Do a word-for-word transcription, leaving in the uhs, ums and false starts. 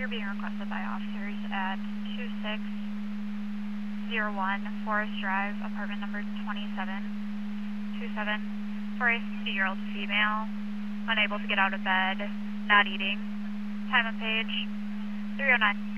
You're being requested by officers at two six zero one Forest Drive, apartment number twenty-seven twenty-seven, for a sixty-year-old female, unable to get out of bed, not eating. Time of page three oh nine.